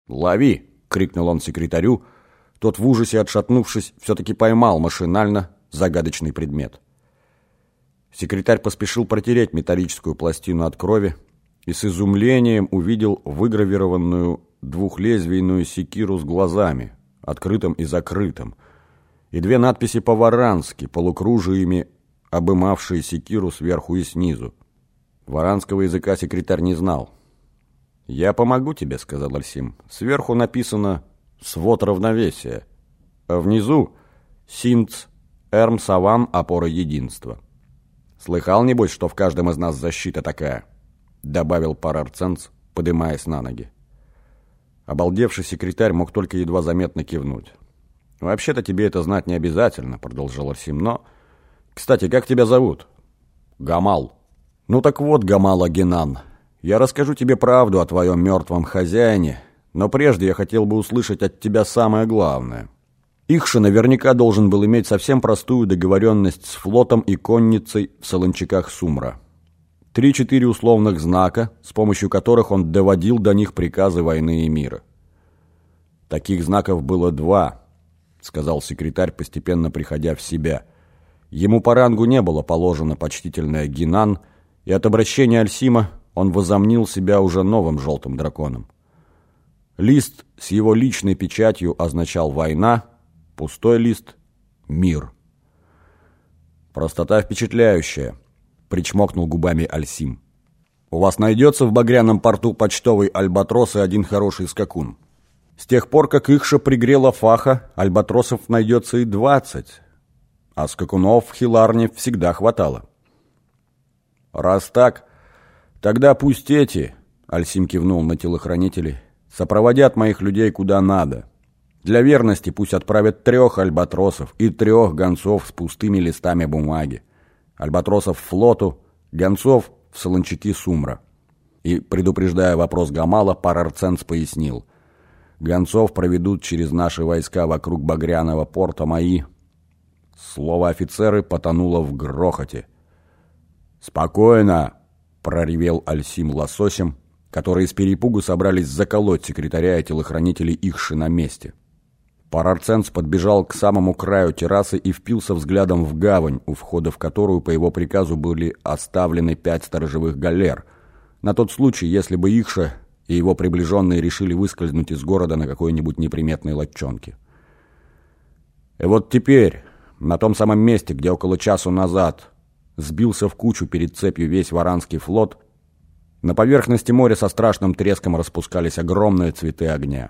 «Лови!» — крикнул он секретарю. Тот, в ужасе отшатнувшись, все-таки поймал машинально загадочный предмет. Секретарь поспешил протереть металлическую пластину от крови и с изумлением увидел выгравированную двухлезвийную секиру с глазами, открытым и закрытым, и две надписи по-варански, полукружиями обымавшие секиру сверху и снизу. Варанского языка секретарь не знал. «Я помогу тебе», — сказал Альсим. «Сверху написано «свод равновесия», а внизу «синц эрм саван опора единства». Слыхал, небось, что в каждом из нас защита такая?» — добавил Парарценц, подымаясь на ноги. Обалдевший секретарь мог только едва заметно кивнуть. «Вообще-то тебе это знать не обязательно», — продолжал Альсим, — «но... Кстати, как тебя зовут?» «Гамал». «Ну так вот, Гамал Агенан, я расскажу тебе правду о твоем мертвом хозяине, но прежде я хотел бы услышать от тебя самое главное. Ихша наверняка должен был иметь совсем простую договоренность с флотом и конницей в солончаках Сумра. 3-4 условных знака, с помощью которых он доводил до них приказы войны и мира. «Таких знаков было 2, — сказал секретарь, постепенно приходя в себя. Ему по рангу не было положено почтительное Генан, и от обращения Альсима он возомнил себя уже новым желтым драконом. Лист с его личной печатью означал «война», пустой лист — «мир». «Простота впечатляющая», — причмокнул губами Альсим. «У вас найдется в Багряном порту почтовый альбатрос и один хороший скакун. С тех пор, как Ихша пригрела Фаха, альбатросов найдется и 20, а скакунов в Хиларне всегда хватало». «Раз так, тогда пусть эти, — Альсим кивнул на телохранителей, — сопроводят моих людей куда надо. Для верности пусть отправят 3 альбатросов и 3 гонцов с пустыми листами бумаги. Альбатросов в флоту, гонцов в солончаки Сумра». И, предупреждая вопрос Гамала, Парарценц пояснил: «Гонцов проведут через наши войска вокруг Багряного порта мои». Слово «офицеры» потонуло в грохоте. «Спокойно!» — проревел Альсим лососем, которые с перепугу собрались заколоть секретаря и телохранителей Ихши на месте. Парарценц подбежал к самому краю террасы и впился взглядом в гавань, у входа в которую по его приказу были оставлены 5 сторожевых галер, на тот случай, если бы Ихша и его приближенные решили выскользнуть из города на какой-нибудь неприметной лодчонке. И вот теперь, на том самом месте, где около часу назад сбился в кучу перед цепью весь варанский флот, на поверхности моря со страшным треском распускались огромные цветы огня.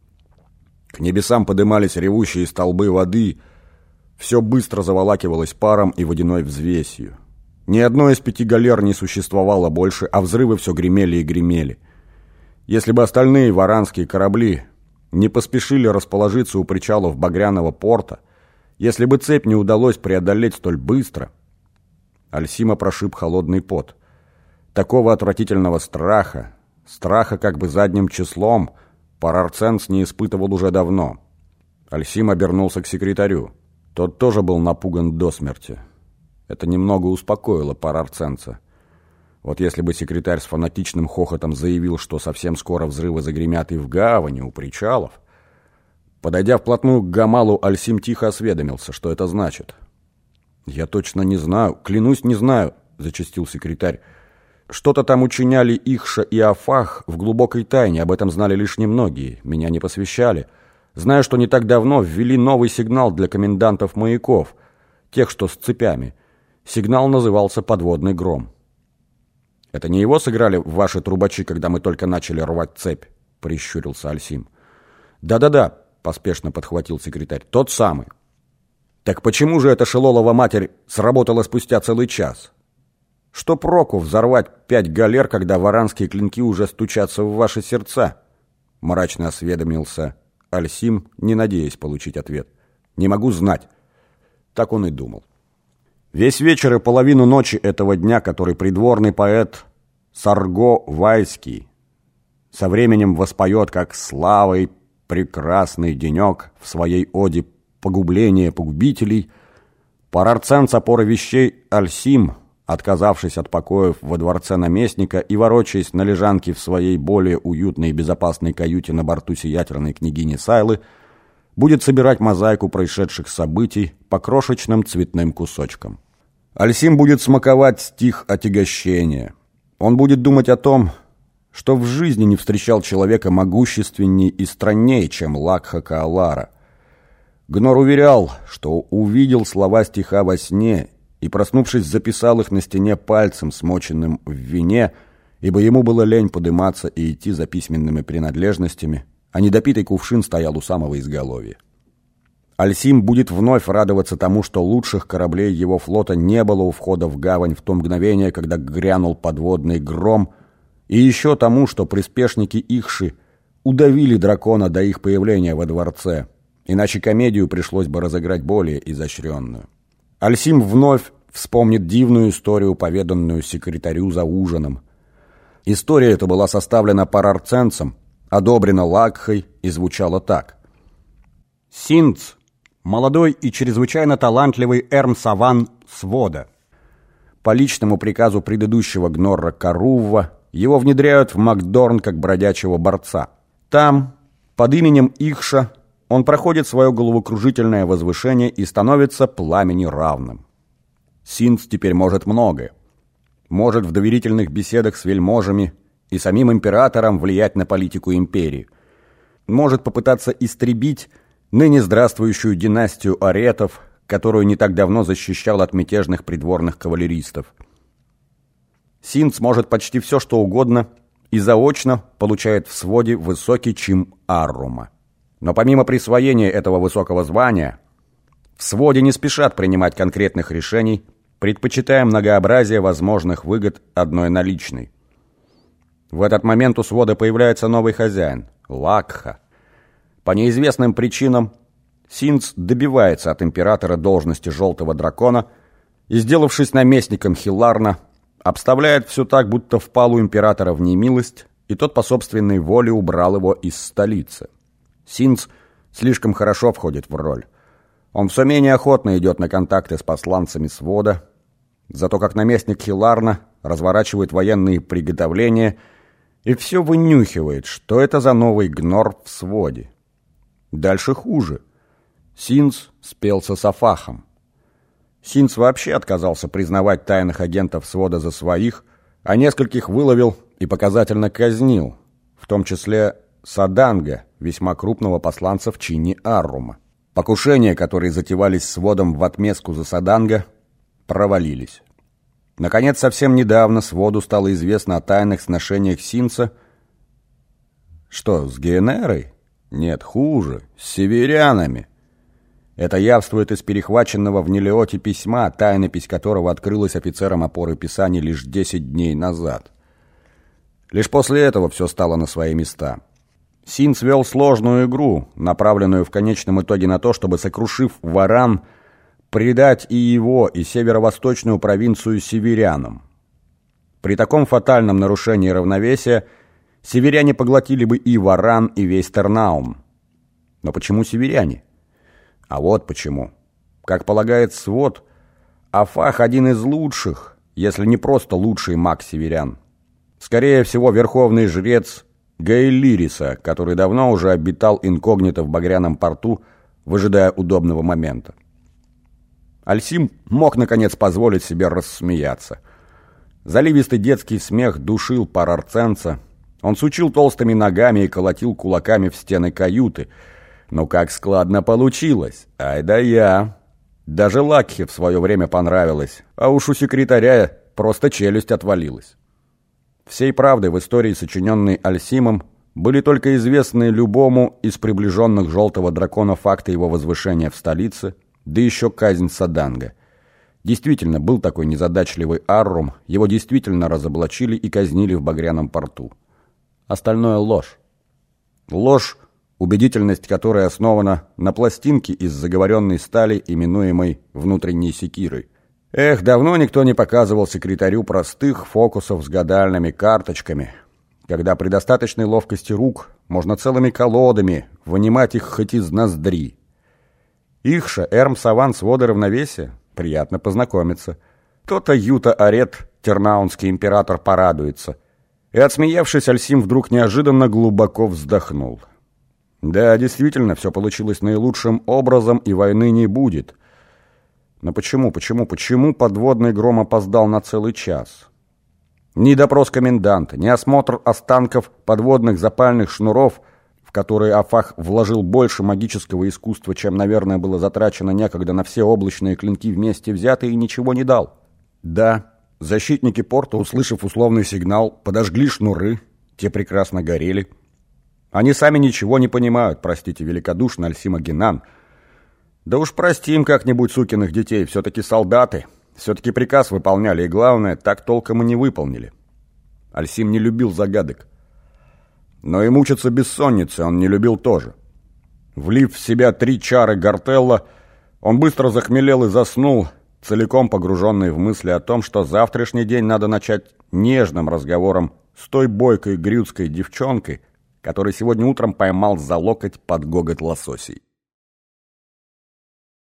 К небесам подымались ревущие столбы воды, все быстро заволакивалось паром и водяной взвесью. Ни одной из 5 галер не существовало больше, а взрывы все гремели и гремели. Если бы остальные варанские корабли не поспешили расположиться у причалов Багряного порта, если бы цепь не удалось преодолеть столь быстро... Альсима прошиб холодный пот. Такого отвратительного страха как бы задним числом, Парарценц не испытывал уже давно. Альсим обернулся к секретарю. Тот тоже был напуган до смерти. Это немного успокоило Парарценца. Вот если бы секретарь с фанатичным хохотом заявил, что совсем скоро взрывы загремят и в гавани, у причалов. Подойдя вплотную к Гамалу, Альсим тихо осведомился, что это значит. «Я точно не знаю, клянусь, не знаю», — зачастил секретарь. «Что-то там учиняли Ихша и Афах в глубокой тайне, об этом знали лишь немногие, меня не посвящали. Знаю, что не так давно ввели новый сигнал для комендантов маяков, тех, что с цепями. Сигнал назывался «Подводный гром». «Это не его сыграли ваши трубачи, когда мы только начали рвать цепь?» — прищурился Альсим. «Да-да-да», — поспешно подхватил секретарь, — «тот самый». «Так почему же эта Шелолова матерь сработала спустя целый час? Что проку взорвать 5 галер, когда варанские клинки уже стучатся в ваши сердца?» Мрачно осведомился Альсим, не надеясь получить ответ. «Не могу знать». Так он и думал. Весь вечер и половину ночи этого дня, который придворный поэт Сарго Вайский со временем воспоет как славой прекрасный денек в своей оде «Погубление погубителей», Парарценц опоры вещей Альсим отказавшись от покоев во дворце наместника и ворочаясь на лежанке в своей более уютной и безопасной каюте на борту сиятельной княгини Сайлы, будет собирать мозаику происшедших событий по крошечным цветным кусочкам. Альсим будет смаковать стих отягощения. Он будет думать о том, что в жизни не встречал человека могущественней и страннее, чем Лакха Каалара. Гнор уверял, что увидел слова стиха во сне и, проснувшись, записал их на стене пальцем, смоченным в вине, ибо ему было лень подыматься и идти за письменными принадлежностями, а недопитый кувшин стоял у самого изголовья. Альсим будет вновь радоваться тому, что лучших кораблей его флота не было у входа в гавань в то мгновение, когда грянул подводный гром, и еще тому, что приспешники Ихши удавили дракона до их появления во дворце, иначе комедию пришлось бы разыграть более изощренную. Альсим вновь вспомнит дивную историю, поведанную секретарю за ужином. История эта была составлена парарценцем, одобрена Лакхой и звучала так. Синдз, молодой и чрезвычайно талантливый Эрм-Саван Свода. По личному приказу предыдущего Гнорра Карувва его внедряют в Макдорн как бродячего борца. Там, под именем Ихша, он проходит свое головокружительное возвышение и становится пламени равным. Синдз теперь может многое. Может в доверительных беседах с вельможами и самим императором влиять на политику империи. Может попытаться истребить ныне здравствующую династию аретов, которую не так давно защищал от мятежных придворных кавалеристов. Синдз может почти все, что угодно, и заочно получает в своде высокий чин Аррума. Но помимо присвоения этого высокого звания, в своде не спешат принимать конкретных решений, предпочитая многообразие возможных выгод одной наличной. В этот момент у свода появляется новый хозяин – Лакха. По неизвестным причинам Синдз добивается от императора должности Желтого Дракона и, сделавшись наместником Хиларна, обставляет все так, будто впал у императора в немилость, и тот по собственной воле убрал его из столицы. Синдз слишком хорошо входит в роль. Он все менее охотно идет на контакты с посланцами свода, зато как наместник Хиларна разворачивает военные приготовления и все вынюхивает, что это за новый гнор в своде. Дальше хуже. Синдз спелся с Афахом. Синдз вообще отказался признавать тайных агентов свода за своих, а нескольких выловил и показательно казнил, в том числе Саданга, весьма крупного посланца в чине Аррума. Покушения, которые затевались сводом в отместку за Саданга, провалились. Наконец, совсем недавно своду стало известно о тайных сношениях Синдза. Что, с Гейнерой? Нет, хуже, с северянами. Это явствует из перехваченного в Нелиоте письма, тайнопись которого открылась офицерам опоры Писаний лишь 10 дней назад. Лишь после этого все стало на свои места. Синдз вел сложную игру, направленную в конечном итоге на то, чтобы, сокрушив Варан, предать и его, и северо-восточную провинцию северянам. При таком фатальном нарушении равновесия северяне поглотили бы и Варан, и весь Тернаум. Но почему северяне? А вот почему. Как полагает свод, Афах один из лучших, если не просто лучший маг северян. Скорее всего, верховный жрец Гаэлириса, который давно уже обитал инкогнито в Багряном порту, выжидая удобного момента. Альсим мог, наконец, позволить себе рассмеяться. Заливистый детский смех душил парарценца. Он сучил толстыми ногами и колотил кулаками в стены каюты. Ну как складно получилось! Ай да я! Даже Лакхе в свое время понравилось, а уж у секретаря просто челюсть отвалилась. Всей правдой в истории, сочиненной Альсимом, были только известны любому из приближенных Желтого Дракона факты его возвышения в столице, да еще казнь Саданга. Действительно, был такой незадачливый Аррум, его действительно разоблачили и казнили в Багряном порту. Остальное ложь. Ложь, убедительность которой основана на пластинке из заговоренной стали, именуемой внутренней секирой. Эх, давно никто не показывал секретарю простых фокусов с гадальными карточками, когда при достаточной ловкости рук можно целыми колодами вынимать их хоть из ноздри. Ихша, Эрм-Саван, свода равновесия, приятно познакомиться. То-то Юта Арет, тернаунский император, порадуется. И, отсмеявшись, Альсим вдруг неожиданно глубоко вздохнул. Да, действительно, все получилось наилучшим образом, и войны не будет. Но почему подводный гром опоздал на целый час? Ни допрос коменданта, ни осмотр останков подводных запальных шнуров, в которые Афах вложил больше магического искусства, чем, наверное, было затрачено некогда на все облачные клинки вместе взятые, и ничего не дал. Да, защитники порта, услышав условный сигнал, подожгли шнуры, те прекрасно горели. Они сами ничего не понимают, простите великодушно, Альсим Агинан. Да уж простим как-нибудь сукиных детей, все-таки солдаты, все-таки приказ выполняли, и главное, так толком и не выполнили. Альсим не любил загадок. Но и мучиться бессонницей он не любил тоже. Влив в себя 3 чары Гартелла, он быстро захмелел и заснул, целиком погруженный в мысли о том, что завтрашний день надо начать нежным разговором с той бойкой грюцкой девчонкой, который сегодня утром поймал за локоть под гогот лососей.